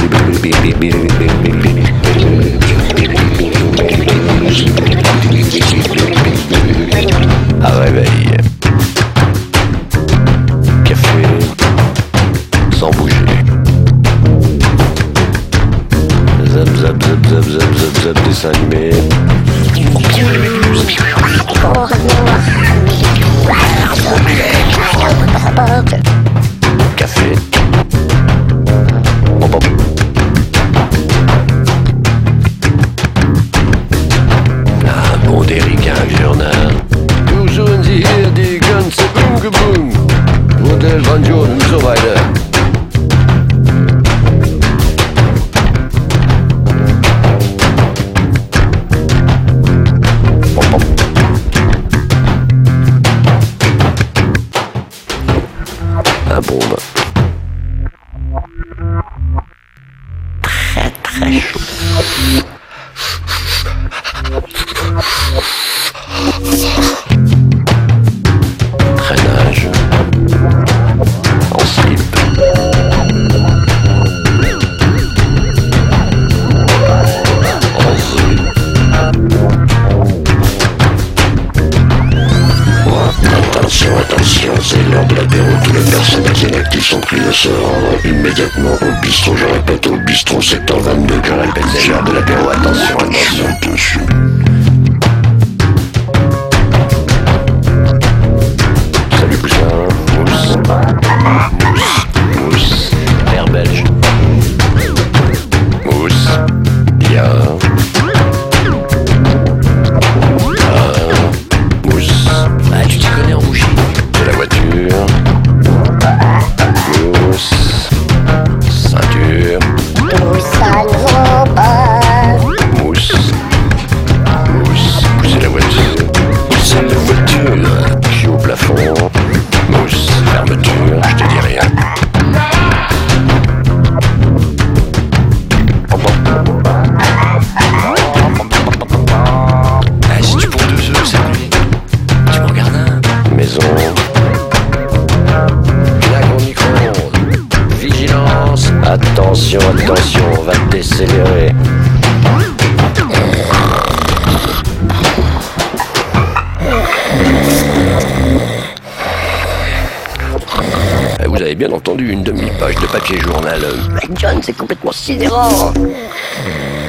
À réveil. Café. Sans bouger. Zap zap zap zap zap zap zap, dessin animé. Café. Bon, bon. Un bon Derrick, un journal. Toujours in the air, die ganze Umgebung. Modell Banjo und so weiter. Un bon bain. Très très chaud. Traînage. En slip. En slip. Attention, attention, c'est l'heure de l'apéro. Tous les personnels inactifs sont priés de se rendre immédiatement au bistrot. Je répète, au bistrot, secteur 22. Je répète, c'est l'heure de l'apéro. Attention, attention, attention. Salut poussin. Mousse. Mousse. Mousse. Air belge. Mousse. Bien. Mousse. Ah, tu t'y connais en bougie. De la voiture. Mousse. Ceinture. Ça ne vaut pas. Mousse. Mousse. Pousser la voiture. Pousser la voiture. Je suis au plafond. Mousse. Fermeture. Je te dis rien. Ah, si tu prends 2 œufs, c'est lui. Tu m'en regardes un. Maison. Plaque au micro-ondes. Vigilance. Attention, attention, on va te décélérer. Vous avez bien entendu, une demi-page de papier journal. John, c'est complètement sidérant.